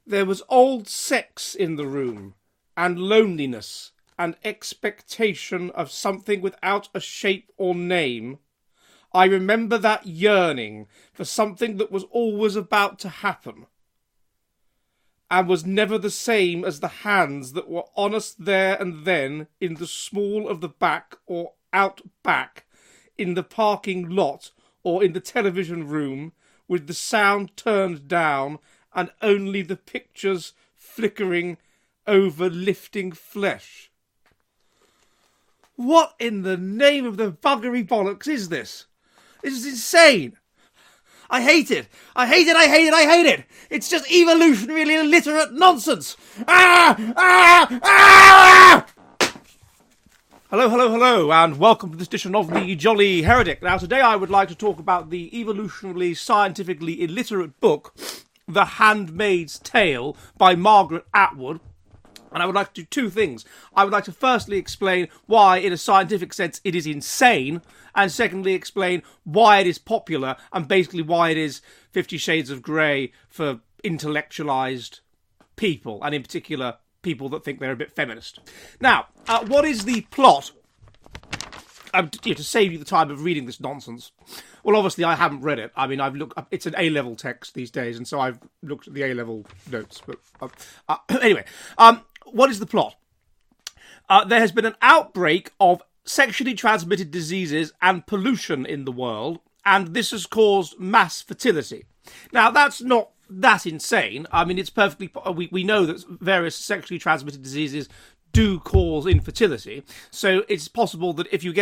There was old sex in the room, and loneliness, and expectation of something without a shape or name. I remember that yearning for something that was always about to happen, and was never the same as the hands that were on us there and then in the small of the back or out back, in the parking lot or in the television room, with the sound turned down and only the pictures flickering over lifting flesh. What in the name of the buggery bollocks is this? This is insane. I hate it. I hate it. I hate it. I hate it. It's just evolutionarily illiterate nonsense. Hello, hello, hello, and welcome to this edition of the Jolly Heretic. Now, today I would like to talk about the evolutionarily, scientifically illiterate book, The Handmaid's Tale by Margaret Atwood. And I would like to do two things. I would like to firstly explain why, in a scientific sense, it is insane, and secondly explain why it is popular, and basically why it is 50 Shades of Grey for intellectualised people, and in particular, people that think they're a bit feminist. Now, what is the plot? To save you the time of reading this nonsense. Well, obviously, I haven't read it. I mean, I've looked. It's an A-level text these days, and so I've looked at the A-level notes. But anyway, what is the plot? There has been an outbreak of sexually transmitted diseases and pollution in the world, and this has caused mass fertility. Now, that's not that insane. I mean, it's perfectly... We know that various sexually transmitted diseases do cause infertility, so it's possible that if you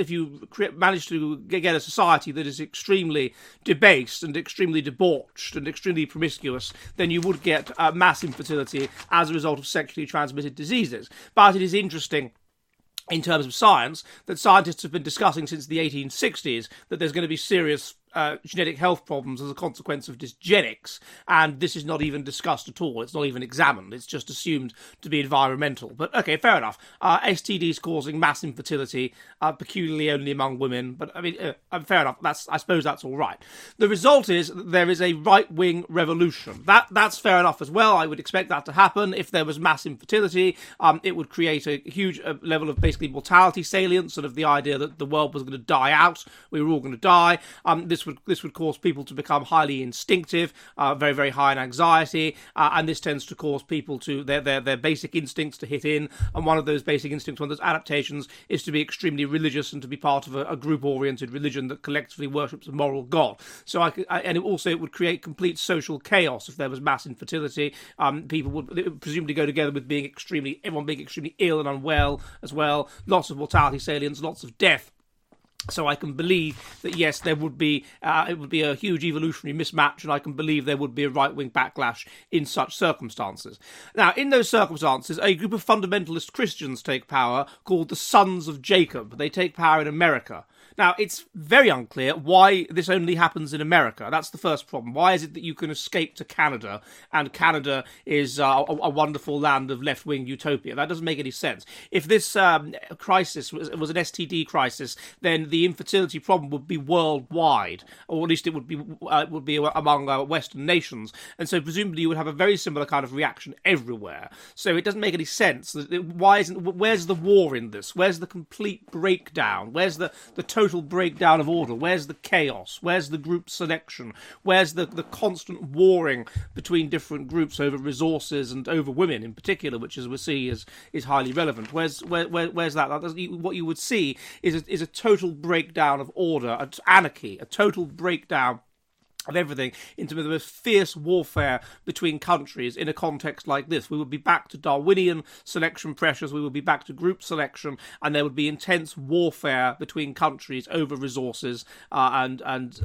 manage to get a society that is extremely debased and extremely debauched and extremely promiscuous, then you would get mass infertility as a result of sexually transmitted diseases. But it is interesting, in terms of science, that scientists have been discussing since the 1860s that there's going to be serious genetic health problems as a consequence of dysgenics, and this is not even discussed at all. It's not even examined. It's just assumed to be environmental. But okay, fair enough. STDs causing mass infertility, peculiarly only among women. But I mean, fair enough. I suppose that's all right. The result is that there is a right-wing revolution. That's fair enough as well. I would expect that to happen if there was mass infertility. It would create a huge level of basically mortality salience, sort of the idea that the world was going to die out. We were all going to die. This would cause people to become highly instinctive, very, very high in anxiety, and this tends to cause people to their basic instincts to hit in, and one of those basic instincts, one of those adaptations, is to be extremely religious and to be part of a group-oriented religion that collectively worships a moral god. So it would create complete social chaos if there was mass infertility. People would presumably go together with everyone being extremely ill and unwell as well, lots of mortality salience, lots of death. So I can believe that, yes, there would be it would be a huge evolutionary mismatch, and I can believe there would be a right-wing backlash in such circumstances. Now, in those circumstances, a group of fundamentalist Christians take power called the Sons of Jacob. They take power in America. Now, it's very unclear why this only happens in America. That's the first problem. Why is it that you can escape to Canada, and Canada is a wonderful land of left-wing utopia? That doesn't make any sense. If this crisis was an STD crisis, then the infertility problem would be worldwide, or at least it would be among Western nations, and so presumably you would have a very similar kind of reaction everywhere. So it doesn't make any sense. Where's the war in this? Where's the complete breakdown? Where's the total breakdown of order? Where's the chaos? Where's the group selection? Where's the constant warring between different groups over resources and over women in particular, which, as we see, is highly relevant? Where's that? What you would see is a total breakdown of order, anarchy, a total breakdown of everything into the most fierce warfare between countries in a context like this. We would be back to Darwinian selection pressures, we would be back to group selection, and there would be intense warfare between countries over resources and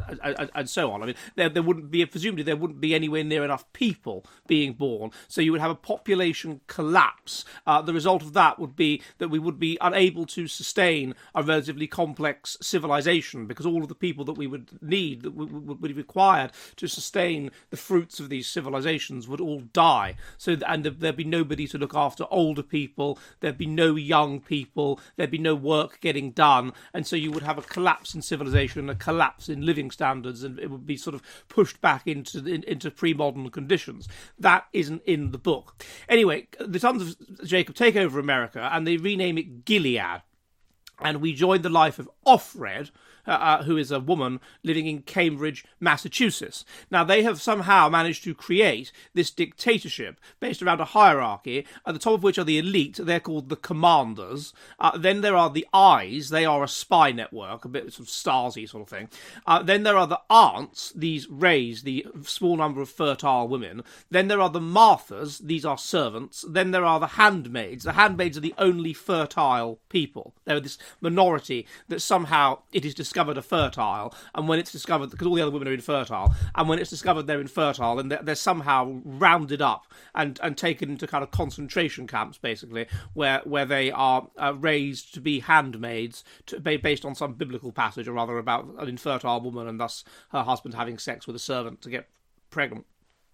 so on. I mean, there wouldn't be, presumably there wouldn't be anywhere near enough people being born, so you would have a population collapse. The result of that would be that we would be unable to sustain a relatively complex civilization, because all of the people that we would need, that would require required to sustain the fruits of these civilizations would all die. And there'd be nobody to look after older people, there'd be no young people, there'd be no work getting done, and so you would have a collapse in civilization, a collapse in living standards, and it would be sort of pushed back into pre-modern conditions. That isn't in the book. Anyway, the sons of Jacob take over America, and they rename it Gilead. And we join the life of Offred, who is a woman living in Cambridge, Massachusetts. Now, they have somehow managed to create this dictatorship based around a hierarchy, at the top of which are the elite. They're called the commanders. Then there are the Eyes. They are a spy network, a bit sort of Stasi sort of thing. Then there are the Aunts, these Rays, the small number of fertile women. Then there are the Marthas. These are servants. Then there are the handmaids. The handmaids are the only fertile people. They're this minority that somehow it is discovered are fertile, and when it's discovered, because all the other women are infertile, and when it's discovered they're infertile, then they're somehow rounded up and taken into kind of concentration camps, basically, where they are raised to be handmaids, based on some biblical passage, or rather about an infertile woman and thus her husband having sex with a servant to get pregnant.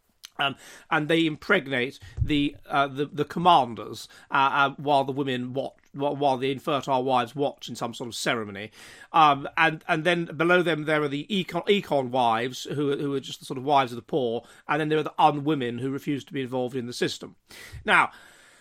And they impregnate the commanders while the women watch, while the infertile wives watch in some sort of ceremony. And then below them there are the econ wives who are just the sort of wives of the poor, and then there are the unwomen who refuse to be involved in the system. Now,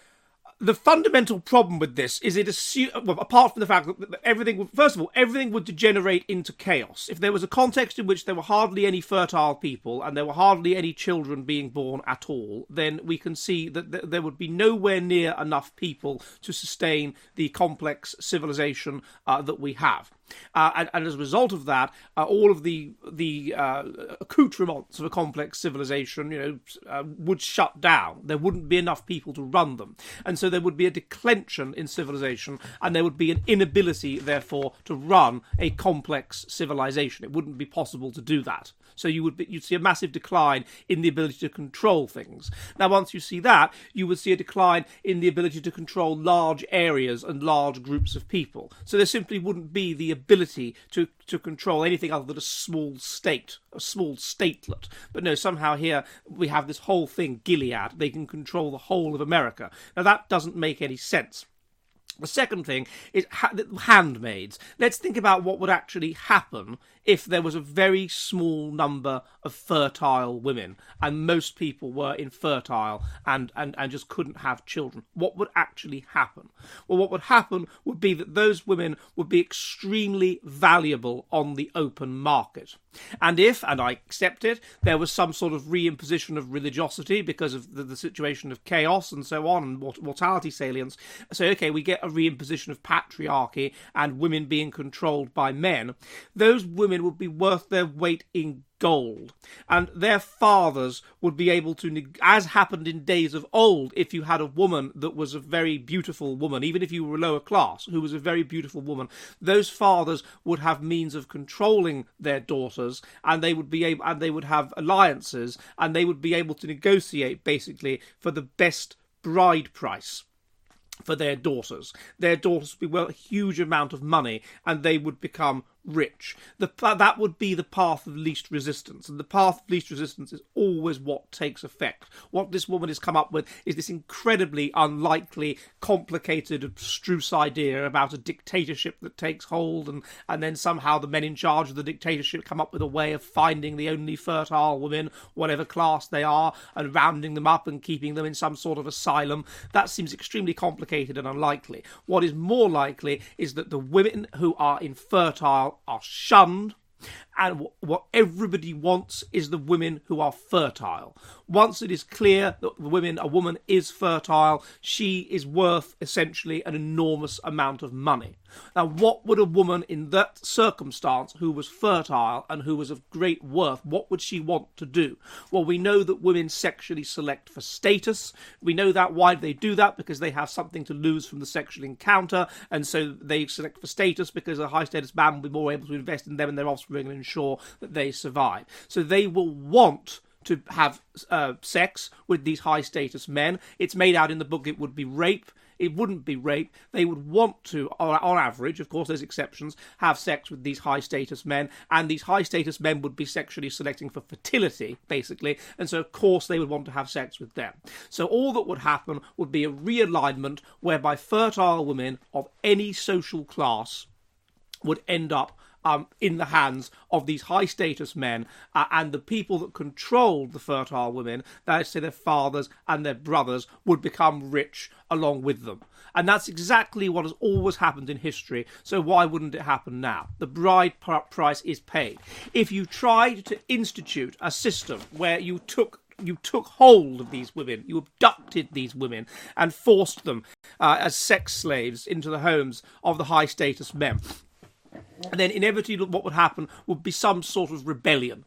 the fundamental problem with this is apart from the fact that everything would degenerate into chaos. If there was a context in which there were hardly any fertile people and there were hardly any children being born at all, then we can see that there would be nowhere near enough people to sustain the complex civilization that we have. And as a result of that, all of the accoutrements of a complex civilization, would shut down. There wouldn't be enough people to run them, and so there would be a declension in civilization, and there would be an inability, therefore, to run a complex civilization. It wouldn't be possible to do that. So you'd see a massive decline in the ability to control things. Now, once you see that, you would see a decline in the ability to control large areas and large groups of people. So there simply wouldn't be the ability to control anything other than a small state, a small statelet. But no, somehow here we have this whole thing, Gilead. They can control the whole of America. Now, that doesn't make any sense. The second thing is handmaids. Let's think about what would actually happen if there was a very small number of fertile women and most people were infertile and just couldn't have children. What would actually happen? Well, what would happen would be that those women would be extremely valuable on the open market. And if, and I accept it, there was some sort of reimposition of religiosity because of the situation of chaos and so on, and mortality salience, so okay, we get a reimposition of patriarchy and women being controlled by men, those women would be worth their weight in gold, and their fathers would be able to, as happened in days of old, if you had a woman that was a very beautiful woman, even if you were lower class, who was a very beautiful woman, those fathers would have means of controlling their daughters, and they would have alliances, and they would be able to negotiate basically for the best bride price for their daughters. Their daughters would be worth a huge amount of money, and they would become rich. That would be the path of least resistance, and the path of least resistance is always what takes effect. What this woman has come up with is this incredibly unlikely, complicated, abstruse idea about a dictatorship that takes hold, and then somehow the men in charge of the dictatorship come up with a way of finding the only fertile women, whatever class they are, and rounding them up and keeping them in some sort of asylum. That seems extremely complicated and unlikely. What is more likely is that the women who are infertile are shunned, and what everybody wants is the women who are fertile. Once it is clear that a woman is fertile, she is worth essentially an enormous amount of money. Now, what would a woman in that circumstance who was fertile and who was of great worth, what would she want to do? Well, we know that women sexually select for status. We know that. Why do they do that? Because they have something to lose from the sexual encounter, and so they select for status because a high-status man will be more able to invest in them and their offspring and ensure that they survive. So they will want to have sex with these high-status men. It's made out in the book it would be rape. It wouldn't be rape. They would want to, on average, of course there's exceptions, have sex with these high-status men, and these high-status men would be sexually selecting for fertility, basically, and so of course they would want to have sex with them. So all that would happen would be a realignment whereby fertile women of any social class would end up in the hands of these high-status men, and the people that controlled the fertile women, that is to say their fathers and their brothers, would become rich along with them. And that's exactly what has always happened in history, so why wouldn't it happen now? The bride price is paid. If you tried to institute a system where you took hold of these women, you abducted these women and forced them as sex slaves into the homes of the high-status men, and then inevitably what would happen would be some sort of rebellion.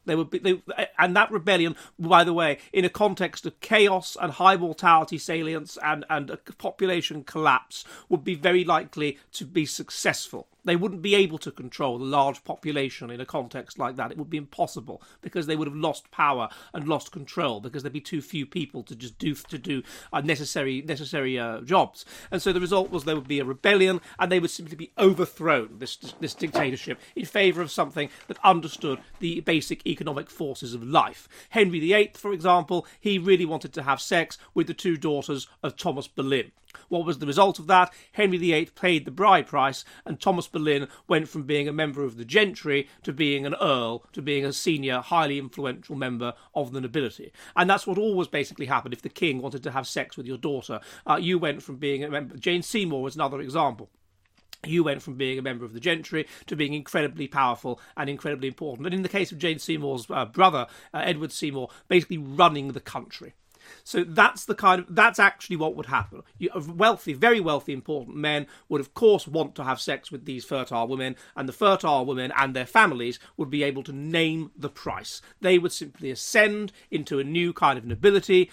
And that rebellion, by the way, in a context of chaos and high mortality salience and a population collapse, would be very likely to be successful. They wouldn't be able to control the large population in a context like that. It would be impossible because they would have lost power and lost control because there'd be too few people to just do necessary jobs. And so the result was there would be a rebellion, and they would simply be overthrown, this dictatorship, in favour of something that understood the basic economic forces of life. Henry VIII, for example, he really wanted to have sex with the two daughters of Thomas Boleyn. What was the result of that? Henry VIII paid the bride price, and Thomas Boleyn went from being a member of the gentry to being an earl, to being a senior, highly influential member of the nobility. And that's what always basically happened if the king wanted to have sex with your daughter. You went from being a member. Jane Seymour was another example. You went from being a member of the gentry to being incredibly powerful and incredibly important. And in the case of Jane Seymour's brother, Edward Seymour, basically running the country. So that's actually what would happen. Wealthy, very wealthy, important men would, of course, want to have sex with these fertile women, and the fertile women and their families would be able to name the price. They would simply ascend into a new kind of nobility,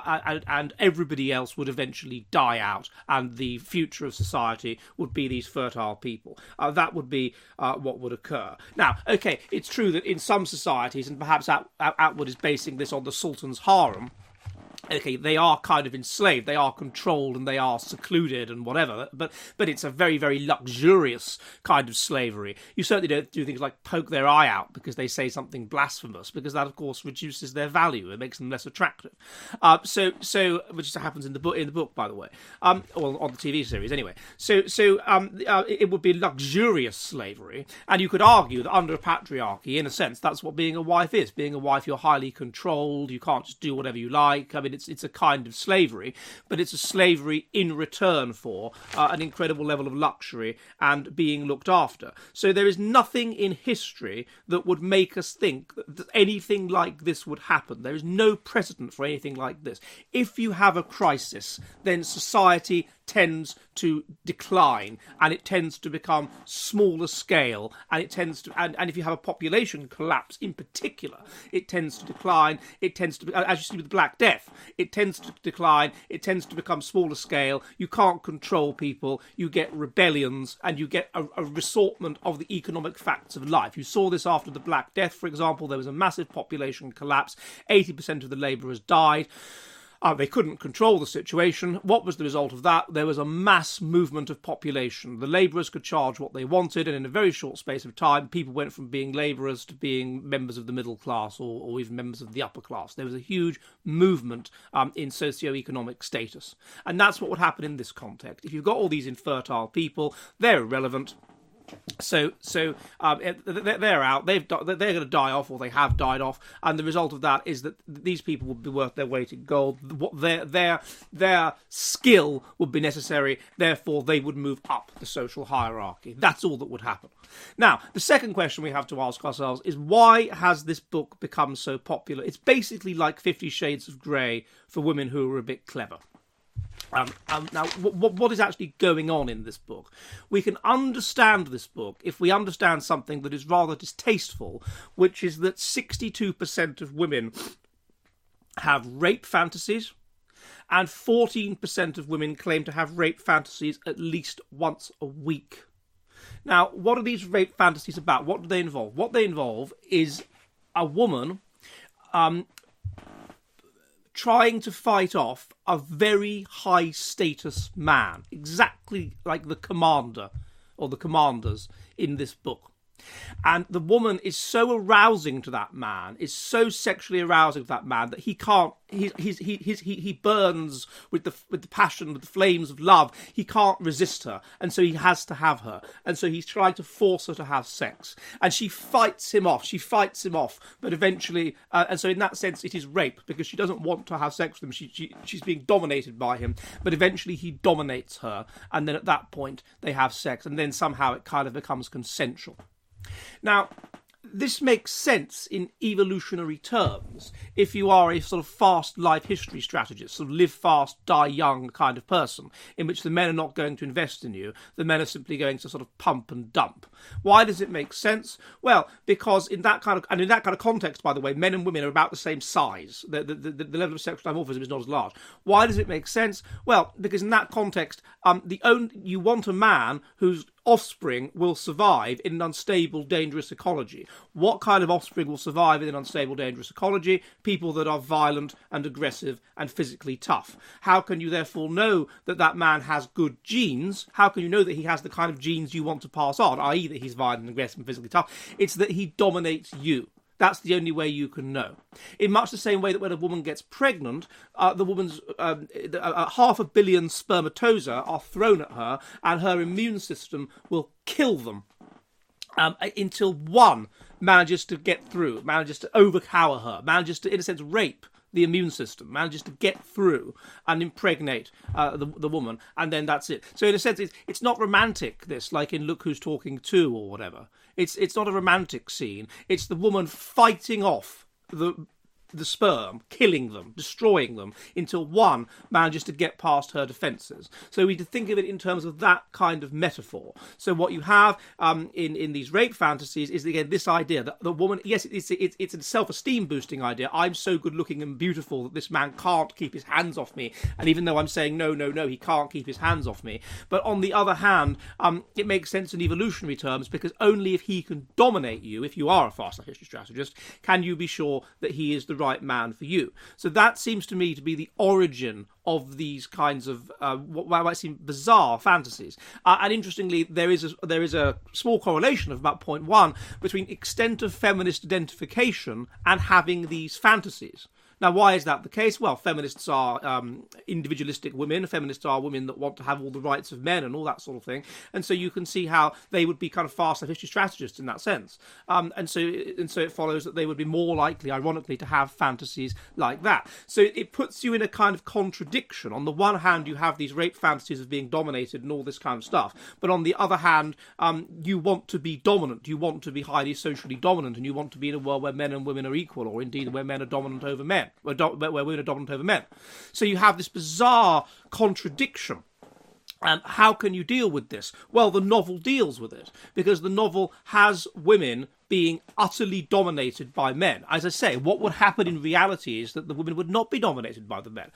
and everybody else would eventually die out, and the future of society would be these fertile people. That would be what would occur. Now, okay, it's true that in some societies, and perhaps Atwood is basing this on the Sultan's harem, okay, they are kind of enslaved, they are controlled and they are secluded and whatever, but it's a very, very luxurious kind of slavery. You certainly don't do things like poke their eye out because they say something blasphemous, because that, of course, reduces their value. It makes them less attractive. So which happens in the book, by the way, or on the TV series anyway. So it would be luxurious slavery, and you could argue that under a patriarchy, in a sense, that's what being a wife is. Being a wife, you're highly controlled. You can't just do whatever you like. I mean, it's a kind of slavery, but it's a slavery in return for an incredible level of luxury and being looked after. So there is nothing in history that would make us think that anything like this would happen. There is no precedent for anything like this. If you have a crisis, then society tends to decline, and it tends to become smaller scale, and it tends to, and if you have a population collapse in particular, it tends to decline. It tends to, as you see with the Black Death, it tends to decline. It tends to become smaller scale. You can't control people. You get rebellions, and you get a ressortment of the economic facts of life. You saw this after the Black Death, for example. There was a massive population collapse. 80% of the labourers died. They couldn't control the situation. What was the result of that? There was a mass movement of population. The labourers could charge what they wanted, and in a very short space of time, people went from being labourers to being members of the middle class, or even members of the upper class. There was a huge movement in socio-economic status. And that's what would happen in this context. If you've got all these infertile people, they're irrelevant. So they're out. They're going to die off, or they have died off, and the result of that is that these people would be worth their weight in gold. Their skill would be necessary. Therefore, they would move up the social hierarchy. That's all that would happen. Now, the second question we have to ask ourselves is, why has this book become so popular? It's basically like 50 Shades of Grey for women who are a bit clever. Now, what is actually going on in this book? We can understand this book if we understand something that is rather distasteful, which is that 62% of women have rape fantasies, and 14% of women claim to have rape fantasies at least once a week. Now, what are these rape fantasies about? What do they involve? What they involve is a woman trying to fight off a very high status man, exactly like the commander or the commanders in this book. And the woman is so arousing to that man, is so sexually arousing to that man that he can't. He burns with the passion, with the flames of love. He can't resist her, and so he has to have her. And so he's trying to force her to have sex, and she fights him off. But eventually, and so in that sense, it is rape because she doesn't want to have sex with him. She's being dominated by him. But eventually, he dominates her, and then at that point, they have sex, and then somehow it kind of becomes consensual. Now, this makes sense in evolutionary terms if you are a sort of fast life history strategist, sort of live fast, die young kind of person, in which the men are not going to invest in you, the men are simply going to sort of pump and dump. Why does it make sense? Well, because in that kind of context, by the way, men and women are about the same size. The level of sexual dimorphism is not as large. Why does it make sense? Well, because in that context, you want a man whose offspring will survive in an unstable, dangerous ecology. What kind of offspring will survive in an unstable, dangerous ecology? People that are violent and aggressive and physically tough. How can you therefore know that that man has good genes? How can you know that he has the kind of genes you want to pass on, i.e. that he's violent and aggressive and physically tough? It's that he dominates you. That's the only way you can know. In much the same way that when a woman gets pregnant, the woman's 500 million spermatozoa are thrown at her, and her immune system will kill them until one manages to get through, manages to overpower her, manages to, in a sense, rape the immune system, manages to get through and impregnate the woman, and then that's it. So in a sense, it's not romantic, this, like in Look Who's Talking To or whatever. It's not a romantic scene. It's the woman fighting off the sperm, killing them, destroying them, until one manages to get past her defences. So we need to think of it in terms of that kind of metaphor. So what you have in these rape fantasies is, again, this idea that the woman, yes, it's a self-esteem boosting idea. I'm so good looking and beautiful that this man can't keep his hands off me. And even though I'm saying no, he can't keep his hands off me. But on the other hand, it makes sense in evolutionary terms, because only if he can dominate you, if you are a fast life history strategist, can you be sure that he is the right man for you. So that seems to me to be the origin of these kinds of what might seem bizarre fantasies. And interestingly, there is a small correlation of about 0.1 between extent of feminist identification and having these fantasies. Now, why is that the case? Well, feminists are individualistic women. Feminists are women that want to have all the rights of men and all that sort of thing. And so you can see how they would be kind of fast life history strategists in that sense. And so it follows that they would be more likely, ironically, to have fantasies like that. So it puts you in a kind of contradiction. On the one hand, you have these rape fantasies of being dominated and all this kind of stuff. But on the other hand, you want to be dominant. You want to be highly socially dominant, and you want to be in a world where men and women are equal, or indeed where men are dominant over men. Where women are dominant over men. So you have this bizarre contradiction. And how can you deal with this? Well, the novel deals with it, because the novel has women being utterly dominated by men. As I say, what would happen in reality is that the women would not be dominated by the men.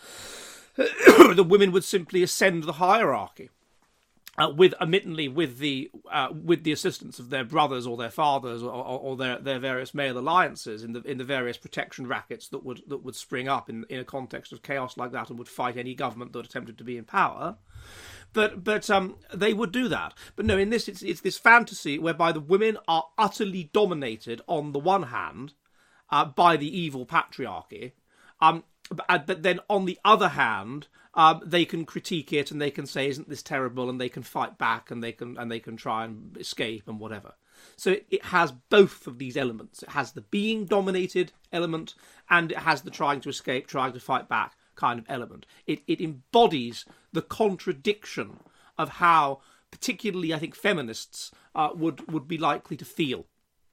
The women would simply ascend the hierarchy. With the assistance of their brothers or their fathers or their various male alliances in the various protection rackets that would spring up in a context of chaos like that, and would fight any government that attempted to be in power. But they would do that. But no, in this it's this fantasy whereby the women are utterly dominated on the one hand by the evil patriarchy, but then on the other hand, they can critique it and they can say, "Isn't this terrible?" and they can fight back and they can try and escape and whatever. So it has both of these elements. It has the being dominated element, and it has the trying to escape, trying to fight back kind of element. It embodies the contradiction of how, particularly, I think, feminists would be likely to feel.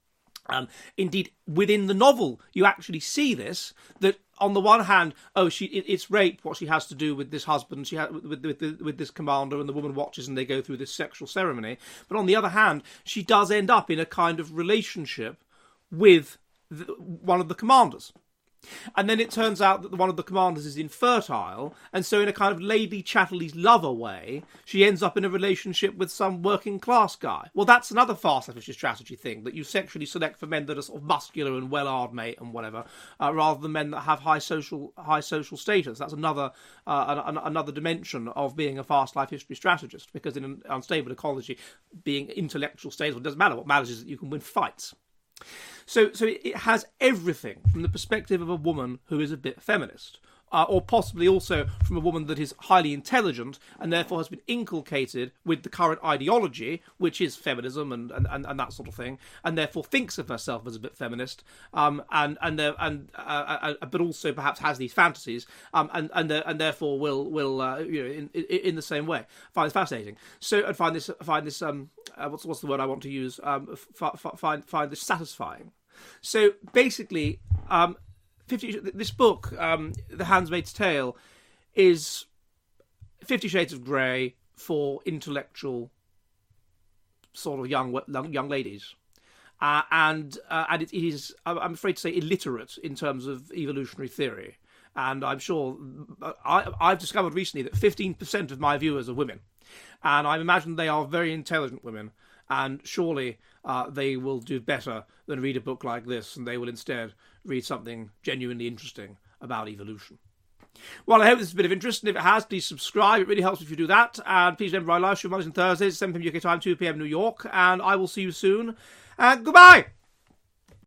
Indeed, within the novel, you actually see this, that on the one hand, it's rape, what she has to do with this husband, with this commander, and the woman watches and they go through this sexual ceremony. But on the other hand, she does end up in a kind of relationship with one of the commanders. And then it turns out that one of the commanders is infertile, and so in a kind of Lady Chatterley's lover way, she ends up in a relationship with some working class guy. Well, that's another fast efficient strategy thing, that you sexually select for men that are sort of muscular and well-armed mate and whatever, rather than men that have high social status. That's another dimension of being a fast life history strategist, because in an unstable ecology, being intellectual stable doesn't matter. What matters is that you can win fights. So it has everything from the perspective of a woman who is a bit feminist, or possibly also from a woman that is highly intelligent and therefore has been inculcated with the current ideology, which is feminism and that sort of thing, and therefore thinks of herself as a bit feminist, but also perhaps has these fantasies, and therefore will in the same way. I find this fascinating. So I find this what's the word I want to use? Find this satisfying. So basically, this book, The Handmaid's Tale, is 50 Shades of Grey for intellectual sort of young ladies, and it is, I'm afraid to say, illiterate in terms of evolutionary theory. And I'm sure I've discovered recently that 15% of my viewers are women, and I imagine they are very intelligent women. And surely they will do better than read a book like this, and they will instead read something genuinely interesting about evolution. Well, I hope this is a bit of interest, and if it has, please subscribe. It really helps if you do that. And please remember, I live stream Mondays and Thursdays, 7 p.m. UK time, 2 p.m. New York, and I will see you soon. And goodbye!